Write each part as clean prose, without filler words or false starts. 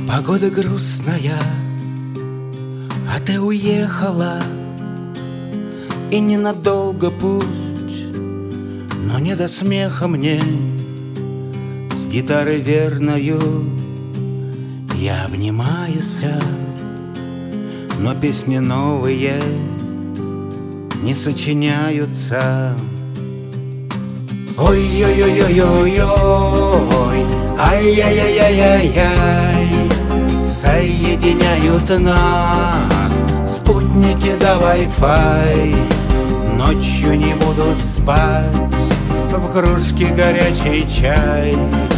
Погода грустная, а ты уехала. И ненадолго пусть, но не до смеха мне. С гитарой верною я обнимаюсь, но песни новые не сочиняются. Ой-ой-ой-ой-ой-ой, ай-яй-яй-яй-яй, соединяют нас спутники да Wi-Fi. Ночью не буду спать, в кружке горячий чай.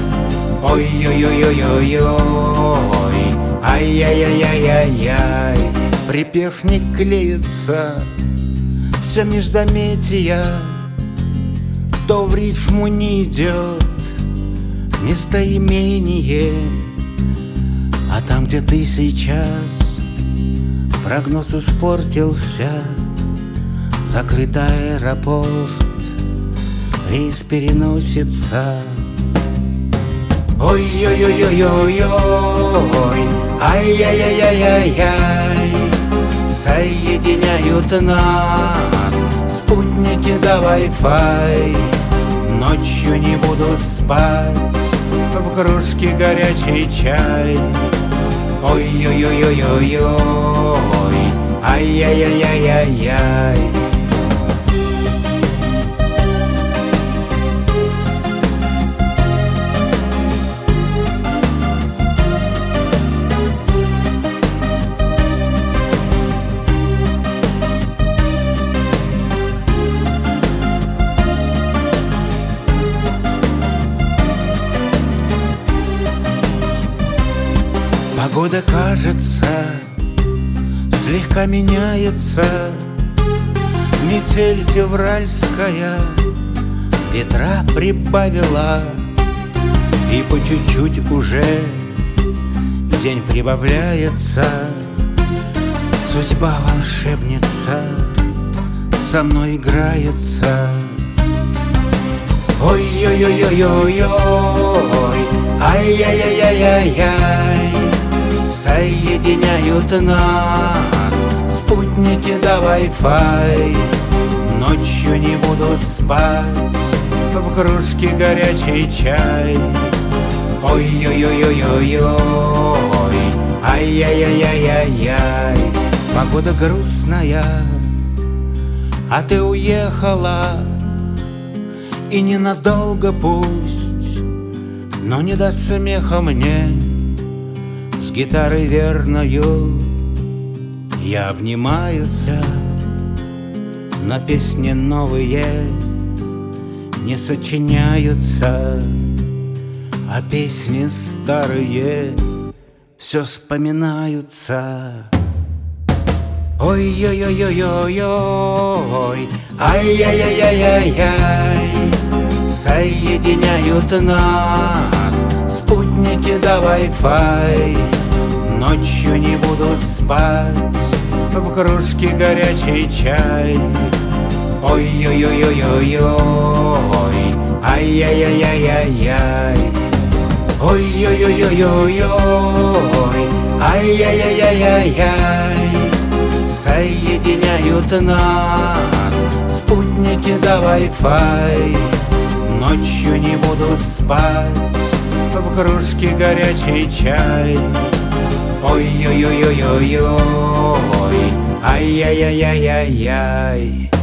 Ой-ой-ой-ой-ой-ой, ай-яй-яй-яй-яй, припев не клеится, все междометия, то в рифму не идет местоимение. А там, где ты сейчас, прогноз испортился, закрыт аэропорт, рейс переносится. Ой-ой-ой-ой-ой-ой, ай-яй-яй-яй-яй, соединяют нас спутники да Wi-Fi. Ночью не буду спать, в кружке горячий чай. Ой-ой-ой-ой-ой-ой, ай-яй-яй-яй-яй. Погода, кажется, слегка меняется. Метель февральская ветра прибавила, и по чуть-чуть уже день прибавляется. Судьба волшебница со мной играется. Ой-ой-ой-ой-ой-ой, ай-яй-яй-яй-яй, соединяют нас спутники да Wi-Fi. Ночью не буду спать, в кружке горячий чай. Ой-ой-ой-ой-ой-ой, ай-яй-яй-яй-яй. Погода грустная, а ты уехала. И ненадолго пусть, но не до смеха мне. С гитарой верною я обнимаюсь, но песни новые не сочиняются, а песни старые все вспоминаются. Ой-ой-ой-ой-ой-ой, ай-яй-яй-яй-яй, соединяют нас спутники да Wi-Fi. Ночью не буду спать, в кружке горячий чай. Ой-ой-ой-ой-ой-ой, ай-яй-яй-яй-яй. Ой-ой-ой-ой-ой-ой, ай-яй-яй-яй-яй, соединяют нас спутники да Wi-Fi. Ночью не буду спать, в кружке горячий чай. Ой-ой-ой-ой-ой-ой, ай-яй-яй-яй-яй.